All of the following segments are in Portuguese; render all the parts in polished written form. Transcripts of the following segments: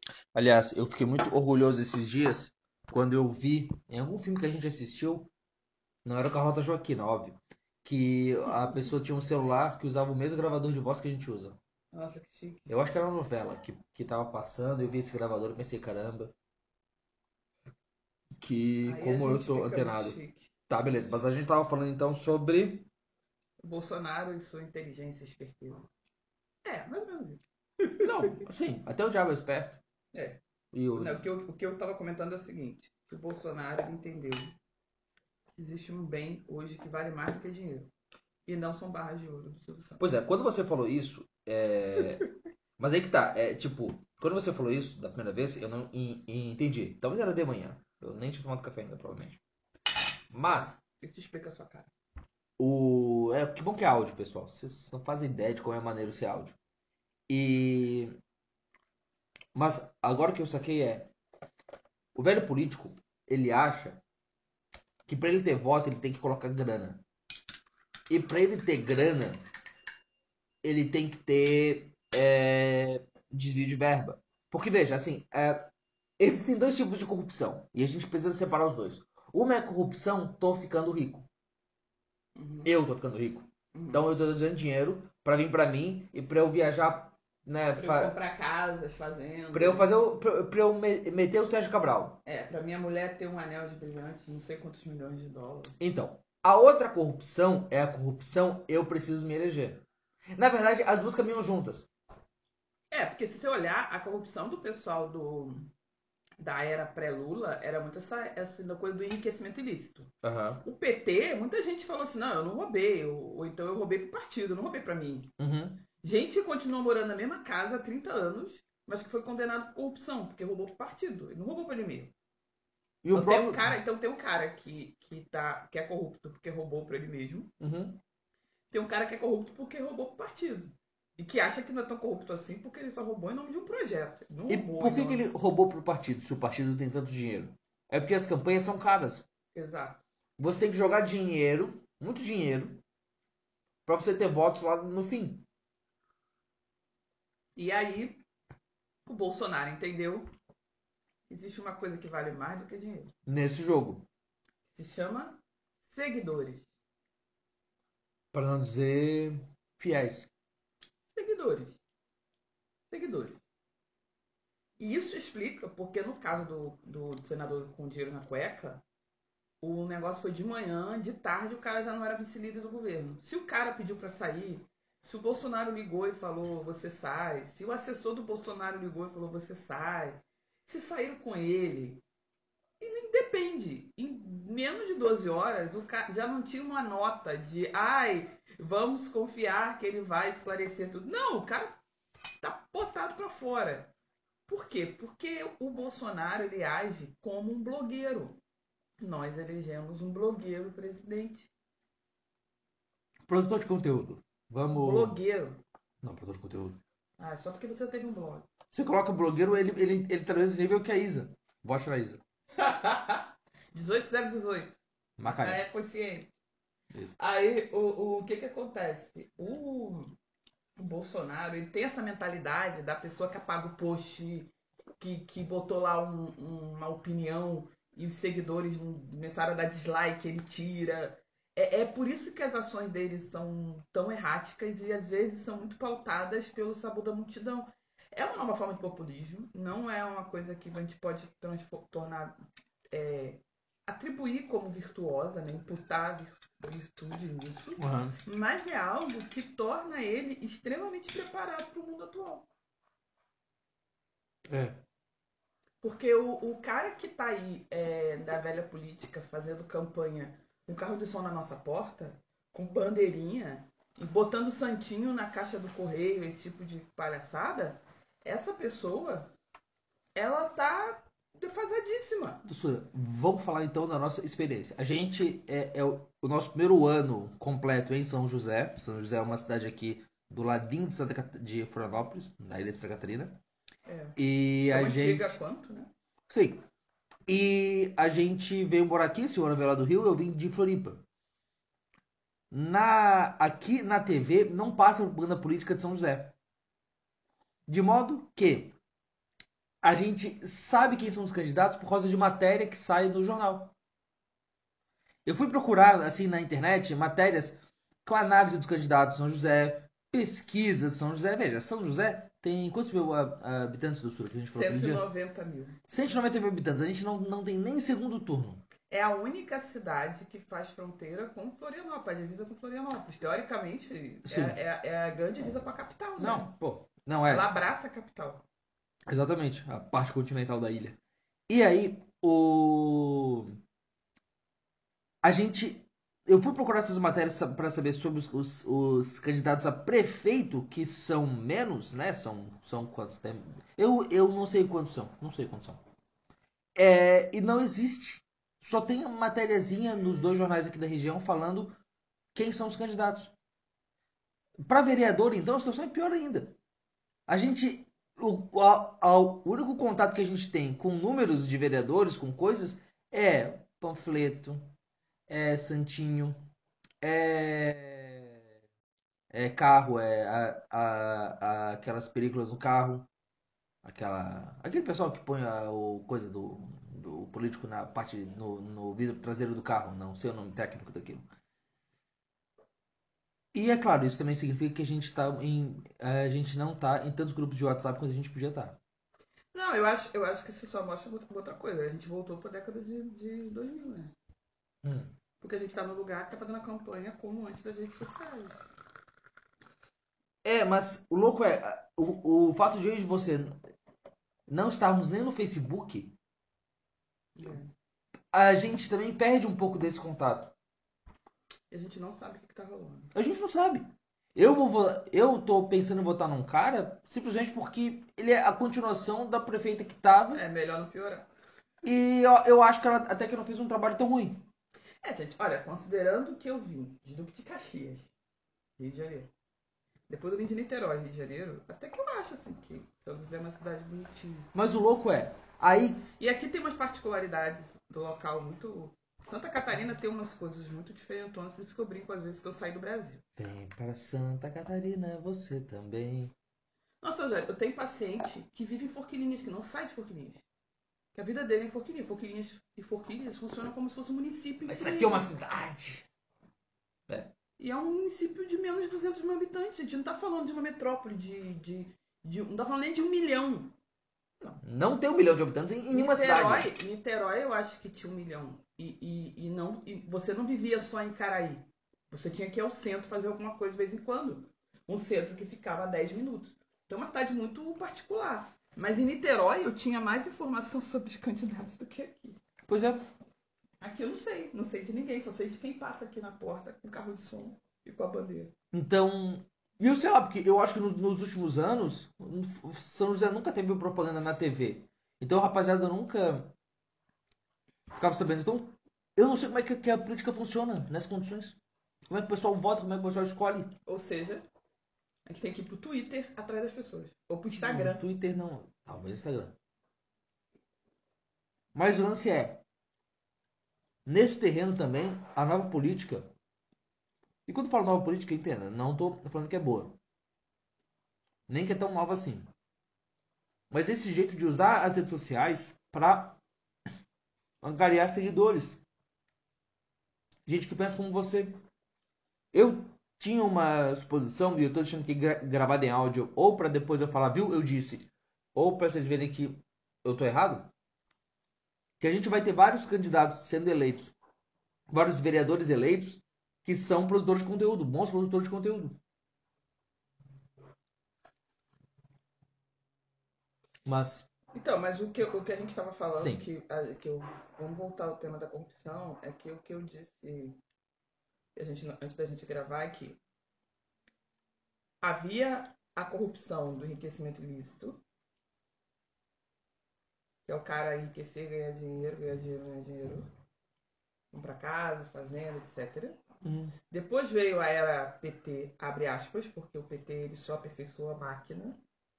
Aliás, eu fiquei muito orgulhoso esses dias quando eu vi em algum filme que a gente assistiu, não era o Carlota Joaquina, óbvio, que a pessoa tinha um celular que usava o mesmo gravador de voz que a gente usa. Nossa, que chique. Eu acho que era uma novela que tava passando, eu vi esse gravador e pensei, caramba, que Aí a como eu gente tô fica muito antenado. chique. Tá, beleza, mas a gente tava falando então sobre. O Bolsonaro e sua inteligência e esperteza. É, mais ou menos isso. Não, assim, até o diabo é esperto. É. E o. Não, o que eu tava comentando é o seguinte: que o Bolsonaro ele entendeu que existe um bem hoje que vale mais do que dinheiro. E não são barras de ouro do Silvio Santos. Pois é, quando você falou isso, mas aí que tá, tipo, quando você falou isso da primeira vez, eu não entendi. Talvez era de manhã. Eu nem tinha tomado café ainda, provavelmente. É. Mas, Isso explica a sua cara. que bom que é áudio, pessoal. Vocês não fazem ideia de como é maneiro ser áudio. E. Mas agora o que eu saquei o velho político, ele acha que pra ele ter voto, ele tem que colocar grana. E pra ele ter grana, ele tem que ter desvio de verba. Porque veja, assim, existem dois tipos de corrupção e a gente precisa separar os dois. Uma é corrupção, tô ficando rico. Uhum. Eu tô ficando rico. Então Uhum. eu tô usando dinheiro pra vir pra mim e pra eu viajar, né, Pra eu comprar casas, pra eu fazendas. fazer pra eu meter o Sérgio Cabral. É, pra minha mulher ter um anel de brilhante, não sei quantos milhões de dólares. Então, a outra corrupção é a corrupção eu preciso me eleger. Na verdade, as duas caminham juntas. É, porque se você olhar, a corrupção do pessoal da era pré-Lula era muito essa coisa do enriquecimento ilícito. Aham. O PT, muita gente falou assim, não, eu não roubei, ou então eu roubei pro partido, eu não roubei pra mim. Uhum. Gente que continua morando na mesma casa há 30 anos, mas que foi condenado por corrupção, porque roubou pro partido, ele não roubou pra ele mesmo. E o próprio. Então tem um cara que é corrupto porque roubou pra ele mesmo, Uhum. tem um cara que é corrupto porque roubou pro partido. E que acha que não é tão corrupto assim porque ele só roubou em nome de um projeto. Ele não E roubou por em que nome. ele roubou pro partido, se o partido tem tanto dinheiro? É porque as campanhas são caras. Exato. Você tem que jogar dinheiro, muito dinheiro, pra você ter votos lá no fim. E aí, o Bolsonaro entendeu que existe uma coisa que vale mais do que dinheiro. Nesse jogo. Se chama seguidores. Para não dizer fiéis. Seguidores. Seguidores. E isso explica porque no caso do senador com dinheiro na cueca, o negócio foi de manhã, de tarde o cara já não era vice-líder do governo. Se o cara pediu para sair, se o Bolsonaro ligou e falou você sai, se o assessor do Bolsonaro ligou e falou você sai, se saíram com ele, e depende. Em menos de 12 horas, o cara já não tinha uma nota de ai, vamos confiar que ele vai esclarecer tudo. Não, o cara tá botado para fora. Por quê? Porque o Bolsonaro ele age como um blogueiro. Nós elegemos um blogueiro presidente. Produtor de conteúdo. Um Vamos. blogueiro. Não, produtor de conteúdo. Ah, só porque você teve um blog. Você coloca blogueiro, ele tá no mesmo nível que a Isa. Vote na Isa. 18018. Macaé. É consciente. Isso. Aí, o que que acontece? O Bolsonaro, ele tem essa mentalidade da pessoa que apaga o post, que botou lá uma opinião e os seguidores começaram a dar dislike, ele tira. É por isso que as ações dele são tão erráticas e às vezes são muito pautadas pelo sabor da multidão. É uma nova forma de populismo, não é uma coisa que a gente pode tornar, é, atribuir como virtuosa, né? Imputar virtude nisso, Uhum. mas é algo que torna ele extremamente preparado para o mundo atual. É. Porque o cara que está aí da velha política fazendo campanha com carro de som na nossa porta, com bandeirinha e botando santinho na caixa do correio, esse tipo de palhaçada, essa pessoa, ela tá defasadíssima. Doçura, vamos falar então da nossa experiência. A gente é o nosso primeiro ano completo em São José. São José é uma cidade aqui do ladinho de Florianópolis, na ilha de Santa Catarina. É. E a Tão antiga gente. quanto, né? Sim. E a gente veio morar aqui, o senhor veio lá do Rio, eu vim de Floripa. Aqui na TV não passa propaganda política de São José. De modo que A gente sabe quem são os candidatos por causa de matéria que sai no jornal. Eu fui procurar, assim, na internet, matérias com análise dos candidatos de São José, pesquisas de São José. Veja, São José tem quantos mil habitantes do Sul que a gente falou aquele dia? 190 mil. 190 mil habitantes. A gente não tem nem segundo turno. É a única cidade que faz fronteira com Florianópolis, a divisa com Florianópolis. Teoricamente, Sim. é a grande divisa com a capital, né? Não, pô. Não é. Ela abraça a capital. Exatamente. A parte continental da ilha. E aí, o. A gente. Eu fui procurar essas matérias para saber sobre os candidatos a prefeito, que são menos, né? São quantos? Eu não sei quantos são. Não sei quantos são. E não existe. Só tem uma matériazinha nos dois jornais aqui da região falando quem são os candidatos. Para vereador, então, a situação é pior ainda. A gente. O único contato que a gente tem com números de vereadores, com coisas, é panfleto, é santinho, é, é carro, aquelas películas no carro, aquele pessoal que põe o coisa do político na parte no vidro traseiro do carro, não sei o nome técnico daquilo. E é claro, isso também significa que a gente não tá em tantos grupos de WhatsApp quanto a gente podia estar. Não, eu acho que isso só mostra outra coisa. A gente voltou para a década de 2000, né? Hum. Porque a gente está no lugar que está fazendo a campanha como antes das redes sociais. Mas o louco o fato de hoje você não estarmos nem no Facebook, É. a gente também perde um pouco desse contato. E a gente não sabe o que está rolando. A gente não sabe. Eu tô pensando em votar num cara simplesmente porque ele é a continuação da prefeita que tava É melhor não piorar. e eu acho que ela até que não fez um trabalho tão ruim. Gente, olha, considerando que eu vim de Duque de Caxias, Rio de Janeiro. Depois eu vim de Niterói, Rio de Janeiro. Até que eu acho, assim, que São José é uma cidade bonitinha. Mas o louco aí E aqui tem umas particularidades do local muito... Santa Catarina tem umas coisas muito diferentes, por isso que eu brinco às vezes que eu saio do Brasil. vem para Santa Catarina você também. Nossa, Rogério, eu tenho paciente que vive em Forquilinhas, que não sai de Forquilinhas. Que a vida dele é em Forquilinhas. Forquilinhas e Forquilhas funcionam como se fosse um município Mas isso aqui é uma incluído. cidade. É. E é um município de menos de 200 mil habitantes. A gente não está falando de uma metrópole não está falando nem de 1 milhão. Não tem 1 milhão de habitantes em nenhuma cidade. Niterói eu acho que tinha 1 milhão. E você não vivia só em Caraí. Você tinha que ir ao centro fazer alguma coisa de vez em quando. Um centro que ficava a 10 minutos. Então é uma cidade muito particular. Mas em Niterói eu tinha mais informação sobre os candidatos do que aqui. Pois é. Aqui eu não sei. Não sei de ninguém. Só sei de quem passa aqui na porta com carro de som e com a bandeira. Então, e eu sei lá, porque eu acho que nos últimos anos, São José nunca teve propaganda na TV. Então, a rapaziada nunca ficava sabendo. Então, eu não sei como é que a política funciona nessas condições. Como é que o pessoal vota, como é que o pessoal escolhe. Ou seja, a gente tem que ir pro Twitter atrás das pessoas. Ou pro Não, Instagram. Twitter não. Talvez Instagram. Mas o lance nesse terreno também, a nova política. E quando eu falo nova política, entenda, não estou falando que é boa. Nem que é tão nova assim. Mas esse jeito de usar as redes sociais para angariar seguidores. Gente que pensa como você. Eu tinha uma suposição, e eu estou deixando aqui gravado em áudio, ou para depois eu falar, viu? Eu disse. Ou para vocês verem que eu estou errado. Que a gente vai ter vários candidatos sendo eleitos, vários vereadores eleitos, que são produtores de conteúdo, bons produtores de conteúdo. Mas, Então, mas o que a gente estava falando, sim. vamos voltar ao tema da corrupção, é que o que eu disse antes da gente gravar é que havia a corrupção do enriquecimento ilícito, que é o cara enriquecer, ganhar dinheiro, ganhar dinheiro, ganhar dinheiro, comprar casa, fazenda, etc. Hum. Depois veio a era PT, abre aspas, porque o PT ele só aperfeiçoou a máquina,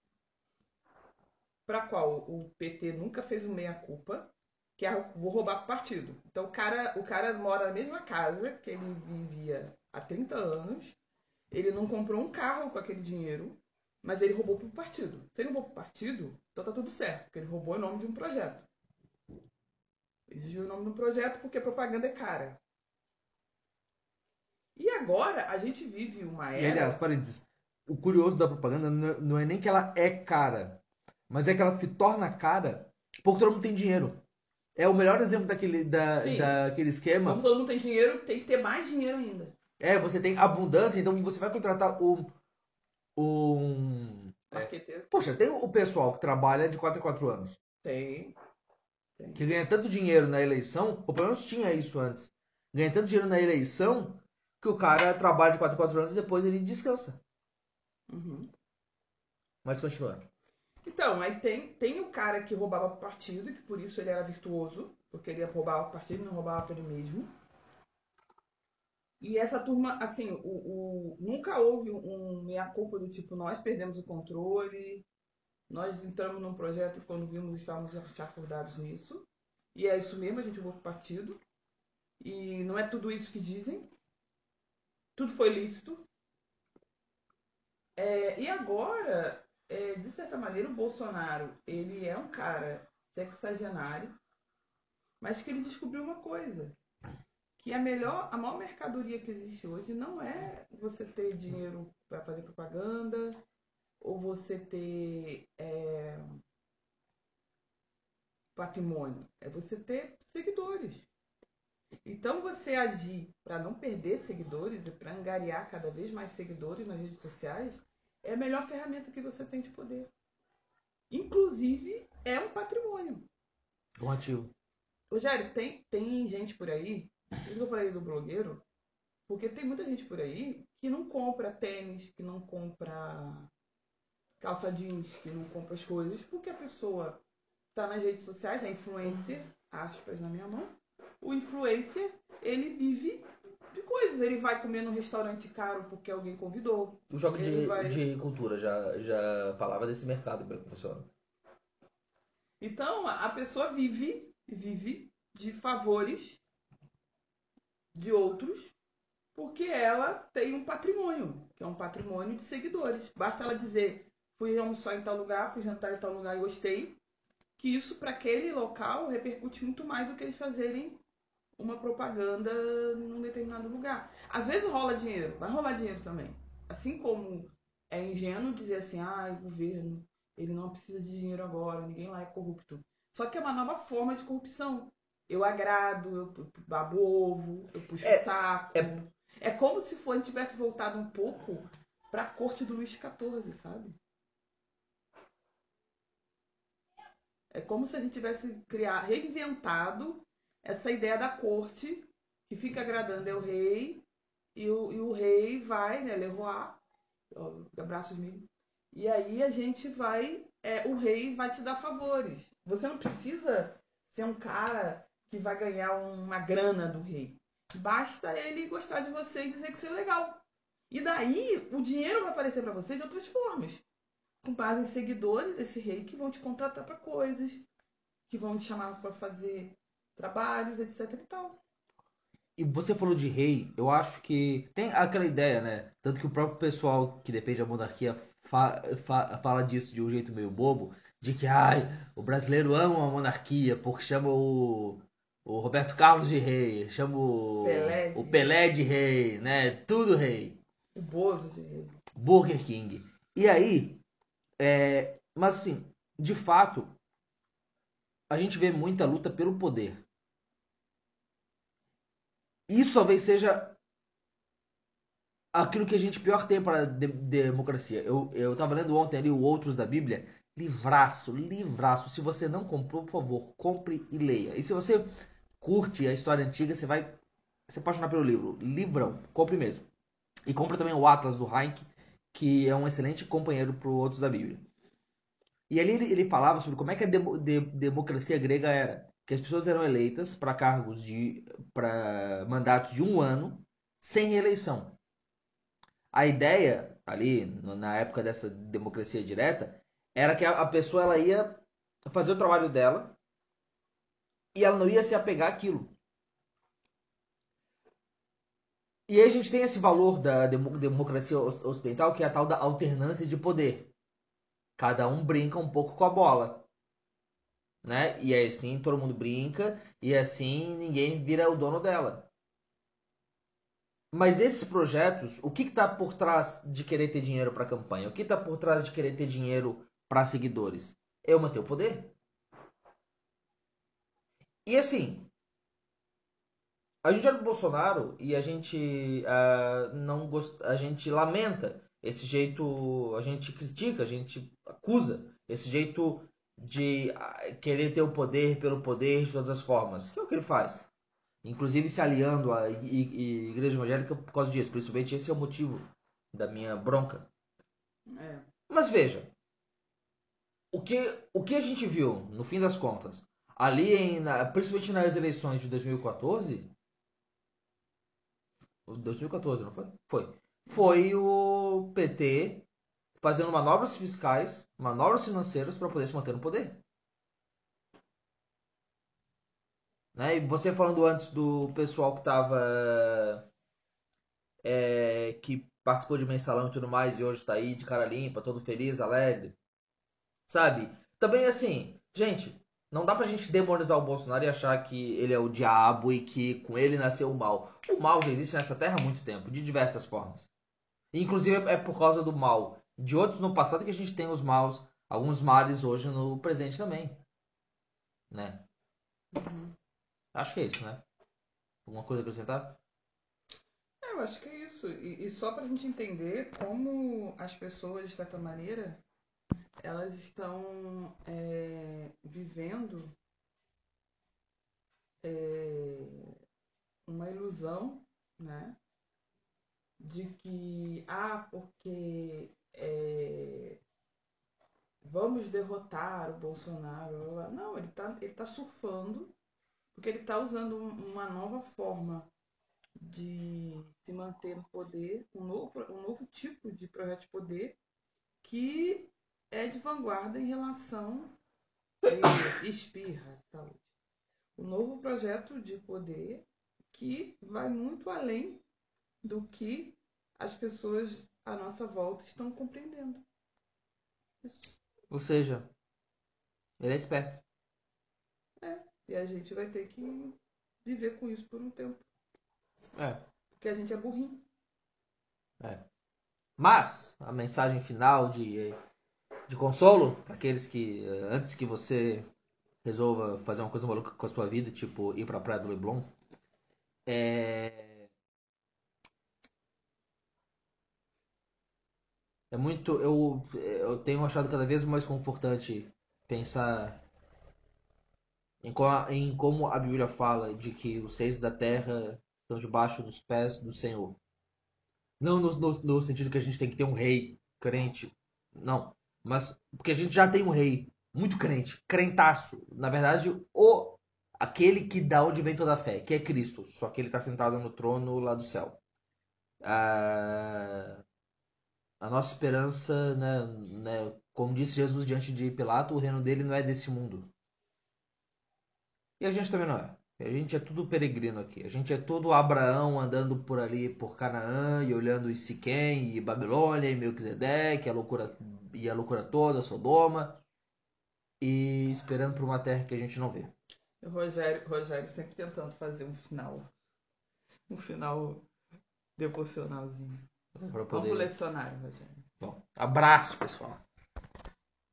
para a qual o PT nunca fez o meia-culpa, que é vou roubar pro partido. Então o cara mora na mesma casa que ele vivia há 30 anos, ele não comprou um carro com aquele dinheiro, mas ele roubou pro partido. Se ele roubou pro partido, Então tá tudo certo, porque ele roubou o nome de um projeto. Exigiu o nome de um projeto porque propaganda é cara. E agora a gente vive uma E aliás, era. parênteses, o curioso da propaganda não é nem que ela é cara, mas é que ela se torna cara porque todo mundo tem dinheiro. É o melhor exemplo Sim, daquele como esquema. todo mundo tem dinheiro, tem que ter mais dinheiro ainda. É, você tem abundância, então você vai contratar um. Marqueteiro. Poxa, tem o pessoal que trabalha de 4 em 4 anos, Tem, tem. que ganha tanto dinheiro na eleição, ou pelo menos tinha isso antes, ganha tanto dinheiro na eleição que o cara trabalha de 4 em 4 anos e depois ele descansa. Uhum. Mas continua. Então, aí tem o cara que roubava pro partido, que por isso ele era virtuoso, porque ele roubava o partido e não roubava para ele mesmo. E essa turma, assim, nunca houve um meia-culpa do tipo, nós perdemos o controle, nós entramos num projeto e quando vimos estávamos chafurdados nisso. E é isso mesmo, a gente votou partido. E não é tudo isso que dizem. Tudo foi lícito. E agora, de certa maneira, o Bolsonaro, ele é um cara sexagenário, mas que ele descobriu uma coisa, que a maior mercadoria que existe hoje não é você ter dinheiro para fazer propaganda, ou você ter patrimônio, é você ter seguidores. Então, você agir para não perder seguidores e para angariar cada vez mais seguidores nas redes sociais é a melhor ferramenta que você tem de poder. Inclusive, é um patrimônio. Um ativo. Rogério, tem gente por aí, por isso que eu falei do blogueiro, porque tem muita gente por aí que não compra tênis, que não compra calça jeans, que não compra as coisas, porque a pessoa está nas redes sociais, é influencer, aspas na minha mão. O influencer, ele vive de coisas. Ele vai comer num restaurante caro porque alguém convidou. O jogo Ele vai. de cultura já falava desse mercado como é que funciona. Então, a pessoa vive de favores de outros porque ela tem um patrimônio, que é um patrimônio de seguidores. Basta ela dizer, fui almoçar em tal lugar, fui jantar em tal lugar e gostei, que isso para aquele local repercute muito mais do que eles fazerem uma propaganda num determinado lugar. Às vezes rola dinheiro, vai rolar dinheiro também. Assim como é ingênuo dizer assim, ah, o governo, ele não precisa de dinheiro agora, ninguém lá é corrupto. Só que é uma nova forma de corrupção. Eu agrado, eu babo ovo, eu puxo o É, saco. é, É como se a gente tivesse voltado um pouco para a corte do Luís XIV, sabe? É como se a gente tivesse reinventado essa ideia da corte que fica agradando é o rei e o rei vai, né, leroar, abraços mesmo. E aí a gente vai, o rei vai te dar favores. Você não precisa ser um cara que vai ganhar uma grana do rei. Basta ele gostar de você e dizer que você é legal. E daí o dinheiro vai aparecer para você de outras formas, com base em seguidores desse rei que vão te contratar para coisas, que vão te chamar para fazer trabalhos, etc e tal. e você falou de rei, eu acho que tem aquela ideia, né? Tanto que o próprio pessoal que defende a monarquia fala disso de um jeito meio bobo, de que ai, o brasileiro ama a monarquia porque chama o Roberto Carlos de rei, chama Pelé o de rei, Pelé de rei, né? Tudo rei. o Bozo de rei. Burger King. E aí, mas assim, de fato, a gente vê muita luta pelo poder. Isso talvez seja aquilo que a gente pior tem para democracia. Eu tava lendo ontem ali o Outros da Bíblia. Livraço, livraço. Se você não comprou, por favor, compre e leia. E se você curte a história antiga, você vai se apaixonar pelo livro. Livrão, compre mesmo. E compre também o Atlas do Heinck, que é um excelente companheiro para Outros da Bíblia. E ali ele falava sobre como é que a democracia grega era. Que as pessoas eram eleitas para cargos para mandatos de um ano, sem reeleição. A ideia ali na época dessa democracia direta era que a pessoa ela ia fazer o trabalho dela e ela não ia se apegar àquilo. E aí a gente tem esse valor da democracia ocidental que é a tal da alternância de poder. Cada um brinca um pouco com a bola, né? E aí assim todo mundo brinca e assim ninguém vira o dono dela. Mas esses projetos, o que está por trás de querer ter dinheiro para campanha? O que está por trás de querer ter dinheiro para seguidores? Eu manter o poder. E assim, a gente olha pro Bolsonaro e a gente não gosta, a gente lamenta esse jeito, a gente critica, a gente acusa esse jeito de querer ter o poder pelo poder de todas as formas, que é o que ele faz. Inclusive se aliando à igreja evangélica por causa disso, principalmente esse é o motivo da minha bronca. É. Mas veja, o que a gente viu, no fim das contas, ali principalmente nas eleições de 2014, 2014, não foi? Foi. Foi o PT fazendo manobras fiscais, manobras financeiras para poder se manter no poder. Né? E você falando antes do pessoal que estava que participou de mensalão e tudo mais e hoje está aí de cara limpa, todo feliz, alegre, sabe? Também assim, gente, não dá pra gente demonizar o Bolsonaro e achar que ele é o diabo e que com ele nasceu o mal. O mal já existe nessa terra há muito tempo, de diversas formas. Inclusive é por causa do mal de outros no passado que a gente tem os maus, alguns males hoje no presente também, né? Uhum. Acho que é isso, né? Alguma coisa a acrescentar? Eu acho que é isso. E só para a gente entender como as pessoas, de certa maneira, elas estão vivendo uma ilusão, né? De que, porque vamos derrotar o Bolsonaro. Blá, blá. Não, ele tá surfando porque ele está usando uma nova forma de se manter no poder, um novo tipo de projeto de poder que é de vanguarda em relação espirra, saúde. Um novo projeto de poder que vai muito além do que as pessoas à nossa volta estão compreendendo. Isso. Ou seja, ele é esperto. É. E a gente vai ter que viver com isso por um tempo. É, Porque a gente é burrinho. é. Mas a mensagem final de consolo para aqueles que antes que você resolva fazer uma coisa maluca com a sua vida, tipo ir pra praia do Leblon, é, é muito. Eu tenho achado cada vez mais confortante pensar em como a Bíblia fala de que os reis da terra estão debaixo dos pés do Senhor. Não no sentido que a gente tem que ter um rei crente, não. Mas porque a gente já tem um rei muito crente, crentaço. Na verdade, aquele que dá onde vem toda a fé, que é Cristo. Só que ele está sentado no trono lá do céu. Ah, a nossa esperança, né, como disse Jesus diante de Pilato, o reino dele não é desse mundo. E a gente também não é. A gente é tudo peregrino aqui. A gente é todo Abraão andando por ali por Canaã e olhando Siquém e Babilônia e Melquisedeque, a loucura toda, Sodoma, e esperando por uma terra que a gente não vê. O Rogério sempre tentando fazer um final devocionalzinho. Para Vamos poder. lecionário, Rogério. Bom, abraço, pessoal.